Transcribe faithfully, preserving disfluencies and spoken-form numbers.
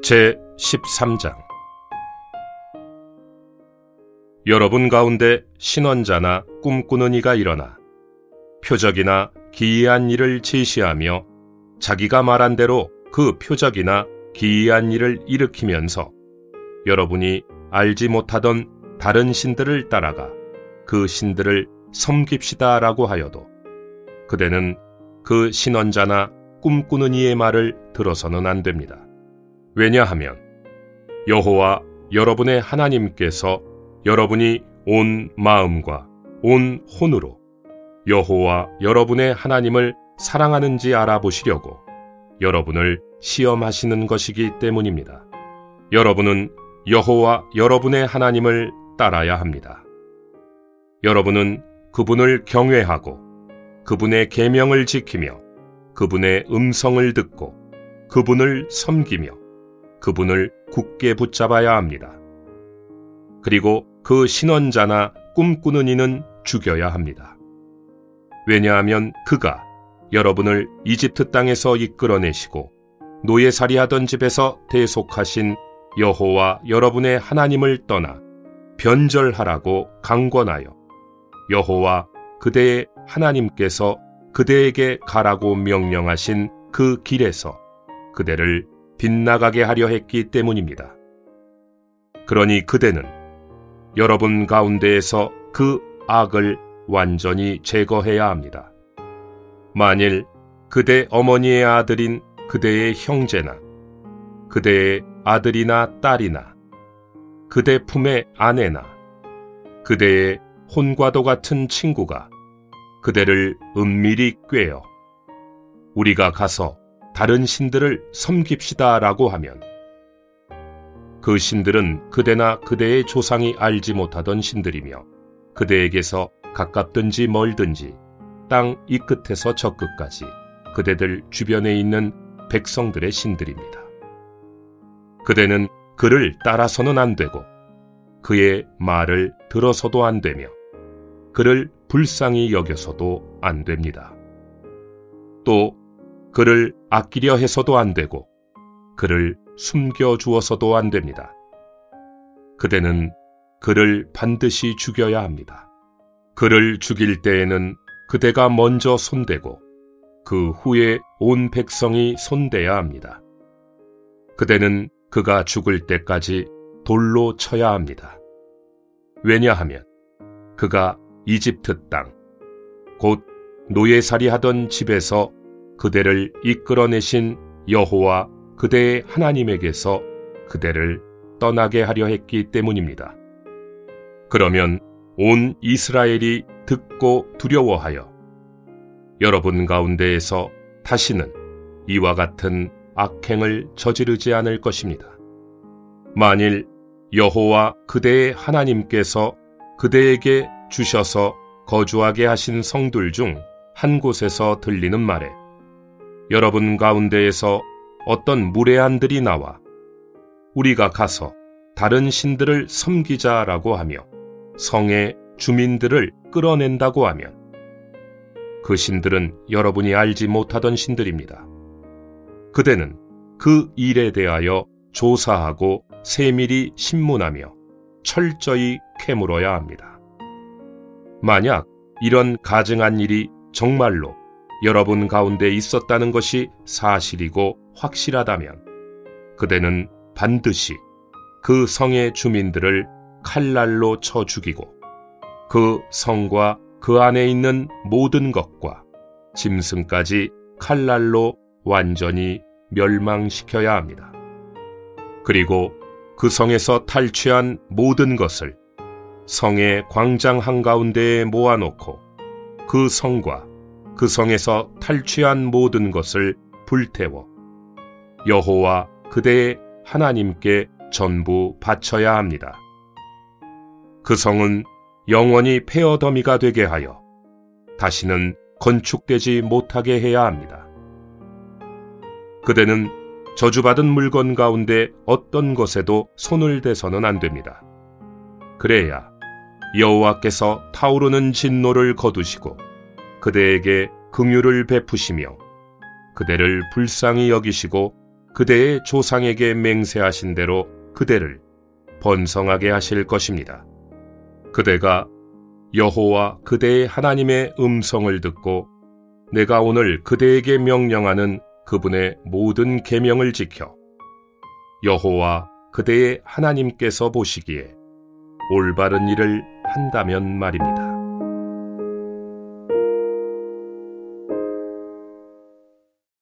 제십삼 장. 여러분 가운데 신원자나 꿈꾸는 이가 일어나 표적이나 기이한 일을 제시하며 자기가 말한 대로 그 표적이나 기이한 일을 일으키면서 여러분이 알지 못하던 다른 신들을 따라가 그 신들을 섬깁시다라고 하여도 그대는 그 신원자나 꿈꾸는 이의 말을 들어서는 안 됩니다. 왜냐하면 여호와 여러분의 하나님께서 여러분이 온 마음과 온 혼으로 여호와 여러분의 하나님을 사랑하는지 알아보시려고 여러분을 시험하시는 것이기 때문입니다. 여러분은 여호와 여러분의 하나님을 따라야 합니다. 여러분은 그분을 경외하고 그분의 계명을 지키며 그분의 음성을 듣고 그분을 섬기며 그분을 굳게 붙잡아야 합니다. 그리고 그 신원자나 꿈꾸는 이는 죽여야 합니다. 왜냐하면 그가 여러분을 이집트 땅에서 이끌어내시고 노예살이하던 집에서 대속하신 여호와 여러분의 하나님을 떠나 변절하라고 강권하여 여호와 그대의 하나님께서 그대에게 가라고 명령하신 그 길에서 그대를 빗나가게 하려 했기 때문입니다. 그러니 그대는 여러분 가운데에서 그 악을 완전히 제거해야 합니다. 만일 그대 어머니의 아들인 그대의 형제나 그대의 아들이나 딸이나 그대 품의 아내나 그대의 혼과도 같은 친구가 그대를 은밀히 꾀어 우리가 가서 다른 신들을 섬깁시다라고 하면 그 신들은 그대나 그대의 조상이 알지 못하던 신들이며 그대에게서 가깝든지 멀든지 땅 이 끝에서 저 끝까지 그대들 주변에 있는 백성들의 신들입니다. 그대는 그를 따라서는 안 되고 그의 말을 들어서도 안 되며 그를 불쌍히 여겨서도 안 됩니다. 또 그를 아끼려 해서도 안 되고 그를 숨겨주어서도 안 됩니다. 그대는 그를 반드시 죽여야 합니다. 그를 죽일 때에는 그대가 먼저 손대고 그 후에 온 백성이 손대야 합니다. 그대는 그가 죽을 때까지 돌로 쳐야 합니다. 왜냐하면 그가 이집트 땅, 곧 노예살이하던 집에서 그대를 이끌어내신 여호와 그대의 하나님에게서 그대를 떠나게 하려 했기 때문입니다. 그러면 온 이스라엘이 듣고 두려워하여 여러분 가운데에서 다시는 이와 같은 악행을 저지르지 않을 것입니다. 만일 여호와 그대의 하나님께서 그대에게 주셔서 거주하게 하신 성들 중 한 곳에서 들리는 말에 여러분 가운데에서 어떤 무례한들이 나와 우리가 가서 다른 신들을 섬기자라고 하며 성의 주민들을 끌어낸다고 하면 그 신들은 여러분이 알지 못하던 신들입니다. 그대는 그 일에 대하여 조사하고 세밀히 신문하며 철저히 캐물어야 합니다. 만약 이런 가증한 일이 정말로 여러분 가운데 있었다는 것이 사실이고 확실하다면 그대는 반드시 그 성의 주민들을 칼날로 쳐 죽이고 그 성과 그 안에 있는 모든 것과 짐승까지 칼날로 완전히 멸망시켜야 합니다. 그리고 그 성에서 탈취한 모든 것을 성의 광장 한가운데에 모아놓고 그 성과 그 성에서 탈취한 모든 것을 불태워 여호와 그대의 하나님께 전부 바쳐야 합니다. 그 성은 영원히 폐허더미가 되게 하여 다시는 건축되지 못하게 해야 합니다. 그대는 저주받은 물건 가운데 어떤 것에도 손을 대서는 안 됩니다. 그래야 여호와께서 타오르는 진노를 거두시고 그대에게 긍휼을 베푸시며 그대를 불쌍히 여기시고 그대의 조상에게 맹세하신 대로 그대를 번성하게 하실 것입니다. 그대가 여호와 그대의 하나님의 음성을 듣고 내가 오늘 그대에게 명령하는 그분의 모든 계명을 지켜 여호와 그대의 하나님께서 보시기에 올바른 일을 한다면 말입니다.